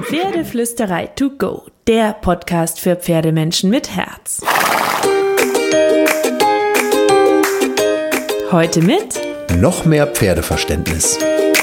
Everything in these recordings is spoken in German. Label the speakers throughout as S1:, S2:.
S1: Pferdeflüsterei to go, der Podcast für Pferdemenschen mit Herz. Heute mit
S2: noch mehr Pferdeverständnis.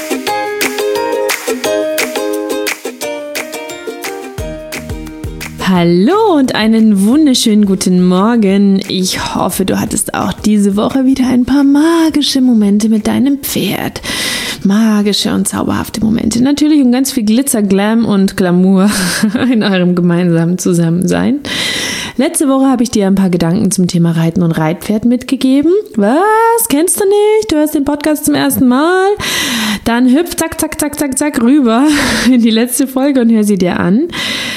S1: Hallo und einen wunderschönen guten Morgen. Ich hoffe, du hattest auch diese Woche wieder ein paar magische Momente mit deinem Pferd. Magische und zauberhafte Momente. Natürlich und ganz viel Glitzer, Glam und Glamour in eurem gemeinsamen Zusammensein. Letzte Woche habe ich dir ein paar Gedanken zum Thema Reiten und Reitpferd mitgegeben. Was? Kennst du nicht? Du hörst den Podcast zum ersten Mal? Dann hüpf zack rüber in die letzte Folge und hör sie dir an.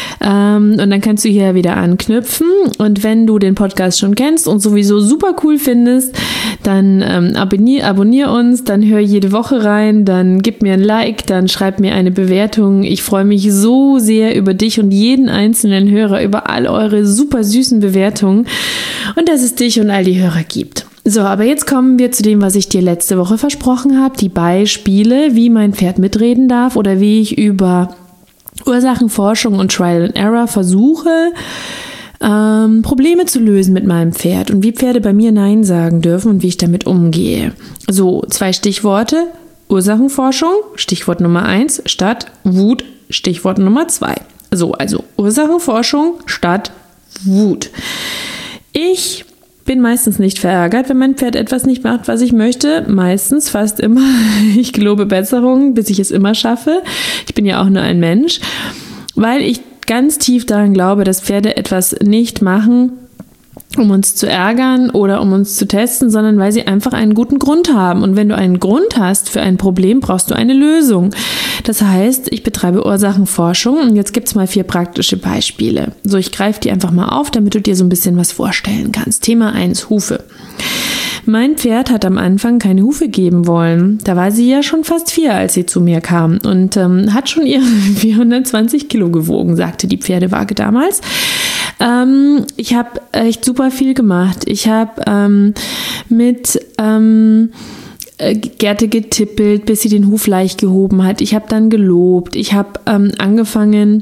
S1: Und dann kannst du hier wieder anknüpfen. Und wenn du den Podcast schon kennst und sowieso super cool findest, dann abonnier uns, dann hör jede Woche rein, dann gib mir ein Like, dann schreib mir eine Bewertung. Ich freue mich so sehr über dich und jeden einzelnen Hörer, über all eure super süßen Bewertungen und dass es dich und all die Hörer gibt. So, aber jetzt kommen wir zu dem, was ich dir letzte Woche versprochen habe, die Beispiele, wie mein Pferd mitreden darf oder wie ich über Ursachenforschung und Trial and Error versuche, Probleme zu lösen mit meinem Pferd und wie Pferde bei mir Nein sagen dürfen und wie ich damit umgehe. So, 2 Stichworte. Ursachenforschung, Stichwort Nummer 1, statt Wut, Stichwort Nummer 2. So, also Ursachenforschung statt Wut. Ich bin meistens nicht verärgert, wenn mein Pferd etwas nicht macht, was ich möchte. Meistens, fast immer. Ich gelobe Besserung, bis ich es immer schaffe. Ich bin ja auch nur ein Mensch, weil ich ganz tief daran glaube, dass Pferde etwas nicht machen, um uns zu ärgern oder um uns zu testen, sondern weil sie einfach einen guten Grund haben. Und wenn du einen Grund hast für ein Problem, brauchst du eine Lösung. Das heißt, ich betreibe Ursachenforschung und jetzt gibt es mal 4 praktische Beispiele. So, ich greife die einfach mal auf, damit du dir so ein bisschen was vorstellen kannst. Thema 1, Hufe. Mein Pferd hat am Anfang keine Hufe geben wollen. Da war sie ja schon fast 4, als sie zu mir kam und hat schon ihre 420 Kilo gewogen, sagte die Pferdewaage damals. Ich habe echt super viel gemacht. Ich habe mit Gerte getippelt, bis sie den Huf leicht gehoben hat. Ich habe dann gelobt. Ich habe angefangen,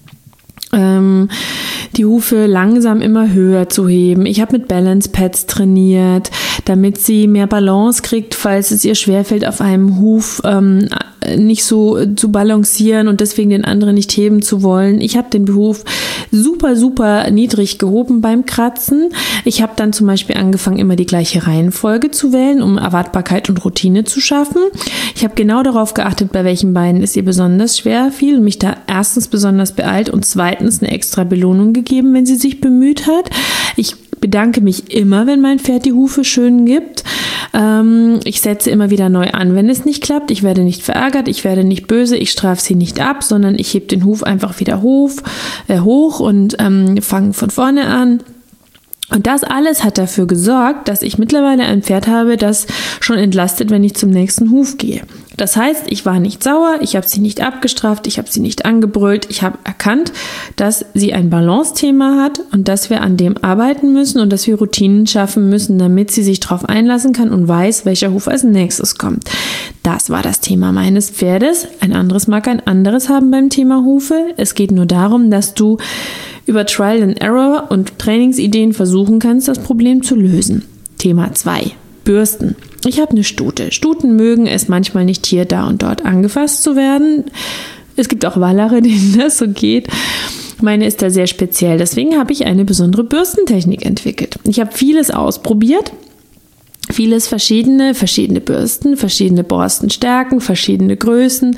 S1: die Hufe langsam immer höher zu heben. Ich habe mit Balance Pads trainiert, damit sie mehr Balance kriegt, falls es ihr schwerfällt, auf einem Huf nicht so zu balancieren und deswegen den anderen nicht heben zu wollen. Ich habe den Huf super niedrig gehoben beim Kratzen. Ich habe dann zum Beispiel angefangen, immer die gleiche Reihenfolge zu wählen, um Erwartbarkeit und Routine zu schaffen. Ich habe genau darauf geachtet, bei welchen Beinen es ihr besonders schwer fiel und mich da erstens besonders beeilt und zweitens eine extra Belohnung gegeben, wenn sie sich bemüht hat. Ich bedanke mich immer, wenn mein Pferd die Hufe schön gibt. Ich setze immer wieder neu an, wenn es nicht klappt. Ich werde nicht verärgert, ich werde nicht böse, ich strafe sie nicht ab, sondern ich hebe den Huf einfach wieder hoch und fange von vorne an. Und das alles hat dafür gesorgt, dass ich mittlerweile ein Pferd habe, das schon entlastet, wenn ich zum nächsten Huf gehe. Das heißt, ich war nicht sauer, ich habe sie nicht abgestraft, ich habe sie nicht angebrüllt, ich habe erkannt, dass sie ein Balance-Thema hat und dass wir an dem arbeiten müssen und dass wir Routinen schaffen müssen, damit sie sich darauf einlassen kann und weiß, welcher Huf als nächstes kommt. Das war das Thema meines Pferdes. Ein anderes mag ein anderes haben beim Thema Hufe. Es geht nur darum, dass du über Trial and Error und Trainingsideen versuchen kannst, das Problem zu lösen. Thema 2. Bürsten. Ich habe eine Stute. Stuten mögen es manchmal nicht hier, da und dort angefasst zu werden. Es gibt auch Wallere, denen das so geht. Meine ist da sehr speziell. Deswegen habe ich eine besondere Bürstentechnik entwickelt. Ich habe vieles ausprobiert. Vieles verschiedene Bürsten, verschiedene Borstenstärken, verschiedene Größen.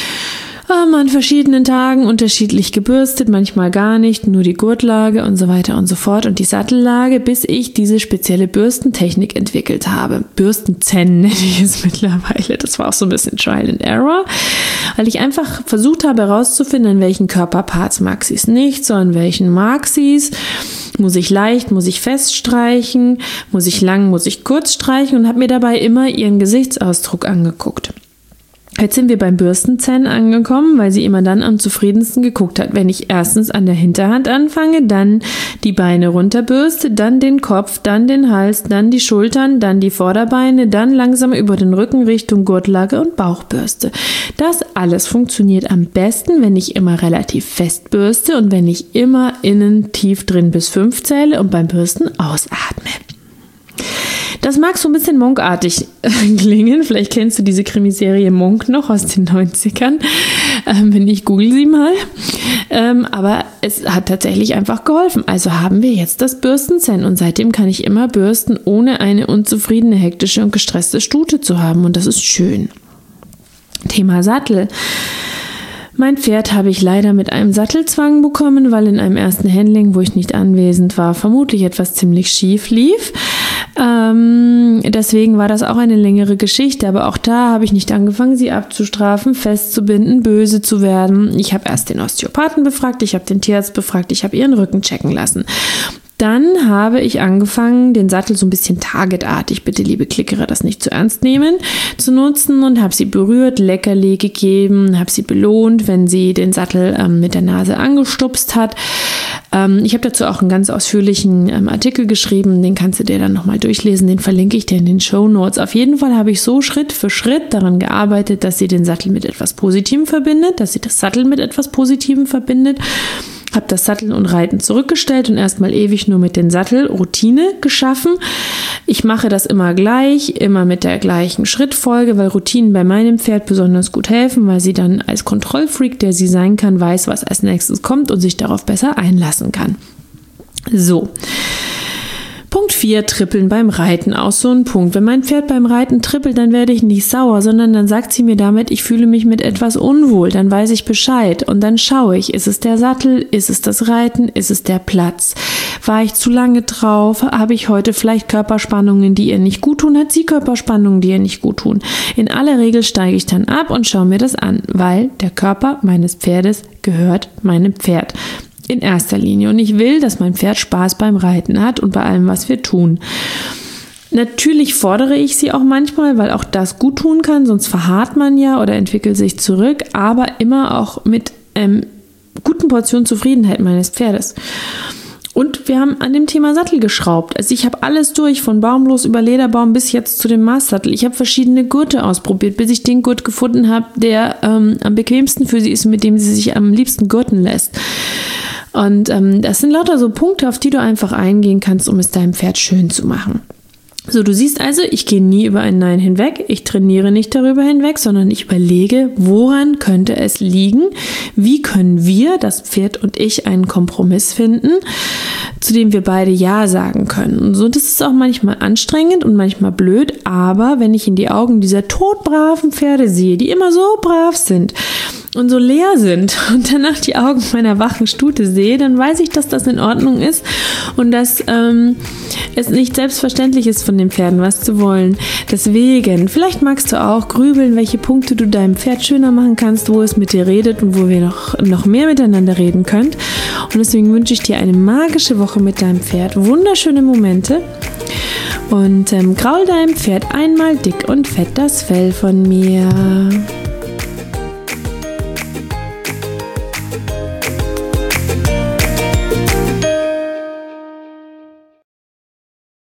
S1: An verschiedenen Tagen unterschiedlich gebürstet, manchmal gar nicht, nur die Gurtlage und so weiter und so fort und die Sattellage, bis ich diese spezielle Bürstentechnik entwickelt habe. Bürstenzen nenne ich es mittlerweile. Das war auch so ein bisschen Trial and Error, weil ich einfach versucht habe herauszufinden, in welchen Körperparts mag sie es nicht, so in welchen mag sie es. Muss ich leicht, muss ich fest streichen, muss ich lang, muss ich kurz streichen und habe mir dabei immer ihren Gesichtsausdruck angeguckt. Jetzt sind wir beim Bürstenzähnen angekommen, weil sie immer dann am zufriedensten geguckt hat, wenn ich erstens an der Hinterhand anfange, dann die Beine runterbürste, dann den Kopf, dann den Hals, dann die Schultern, dann die Vorderbeine, dann langsam über den Rücken Richtung Gurtlage und Bauchbürste. Das alles funktioniert am besten, wenn ich immer relativ fest bürste und wenn ich immer innen tief drin bis 5 zähle und beim Bürsten ausatme. Das mag so ein bisschen Monk-artig klingen. Vielleicht kennst du diese Krimiserie Monk noch aus den 90ern. Wenn nicht, google sie mal. Aber es hat tatsächlich einfach geholfen. Also haben wir jetzt das Bürstenzen und seitdem kann ich immer bürsten, ohne eine unzufriedene, hektische und gestresste Stute zu haben. Und das ist schön. Thema Sattel. Mein Pferd habe ich leider mit einem Sattelzwang bekommen, weil in einem ersten Handling, wo ich nicht anwesend war, vermutlich etwas ziemlich schief lief. Deswegen war das auch eine längere Geschichte, aber auch da habe ich nicht angefangen, sie abzustrafen, festzubinden, böse zu werden. Ich habe erst den Osteopathen befragt, ich habe den Tierarzt befragt, ich habe ihren Rücken checken lassen. Dann habe ich angefangen, den Sattel so ein bisschen targetartig, bitte liebe Klickerer, das nicht zu ernst nehmen, zu nutzen und habe sie berührt, Leckerli gegeben, habe sie belohnt, wenn sie den Sattel mit der Nase angestupst hat. Ich habe dazu auch einen ganz ausführlichen Artikel geschrieben, den kannst du dir dann nochmal durchlesen, den verlinke ich dir in den Shownotes. Auf jeden Fall habe ich so Schritt für Schritt daran gearbeitet, dass sie den Sattel mit etwas Positivem verbindet, dass sie das Sattel mit etwas Positivem verbindet. Habe das Satteln und Reiten zurückgestellt und erstmal ewig nur mit den Sattel Routine geschaffen. Ich mache das immer gleich, immer mit der gleichen Schrittfolge, weil Routinen bei meinem Pferd besonders gut helfen, weil sie dann als Kontrollfreak, der sie sein kann, weiß, was als nächstes kommt und sich darauf besser einlassen kann. So. Punkt 4, Trippeln beim Reiten, auch so ein Punkt. Wenn mein Pferd beim Reiten trippelt, dann werde ich nicht sauer, sondern dann sagt sie mir damit, ich fühle mich mit etwas unwohl, dann weiß ich Bescheid und dann schaue ich, ist es der Sattel, ist es das Reiten, ist es der Platz? War ich zu lange drauf? Habe ich heute vielleicht Körperspannungen, die ihr nicht gut tun? Hat sie Körperspannungen, die ihr nicht gut tun? In aller Regel steige ich dann ab und schaue mir das an, weil der Körper meines Pferdes gehört meinem Pferd. In erster Linie. Und ich will, dass mein Pferd Spaß beim Reiten hat und bei allem, was wir tun. Natürlich fordere ich sie auch manchmal, weil auch das gut tun kann, sonst verharrt man ja oder entwickelt sich zurück, aber immer auch mit guten Portionen Zufriedenheit meines Pferdes. Und wir haben an dem Thema Sattel geschraubt. Also ich habe alles durch, von Baumlos über Lederbaum bis jetzt zu dem Maßsattel. Ich habe verschiedene Gurte ausprobiert, bis ich den Gurt gefunden habe, der am bequemsten für sie ist, mit dem sie sich am liebsten gurten lässt. Und das sind lauter so Punkte, auf die du einfach eingehen kannst, um es deinem Pferd schön zu machen. So, du siehst also, ich gehe nie über ein Nein hinweg, ich trainiere nicht darüber hinweg, sondern ich überlege, woran könnte es liegen, wie können wir, das Pferd und ich, einen Kompromiss finden, zu dem wir beide Ja sagen können. Und so, das ist auch manchmal anstrengend und manchmal blöd, aber wenn ich in die Augen dieser todbraven Pferde sehe, die immer so brav sind und so leer sind und danach die Augen meiner wachen Stute sehe, dann weiß ich, dass das in Ordnung ist und dass es nicht selbstverständlich ist, von den Pferden was zu wollen. Deswegen, vielleicht magst du auch grübeln, welche Punkte du deinem Pferd schöner machen kannst, wo es mit dir redet und wo wir noch mehr miteinander reden könnt. Und deswegen wünsche ich dir eine magische Woche mit deinem Pferd, wunderschöne Momente und kraul deinem Pferd einmal dick und fett das Fell von mir.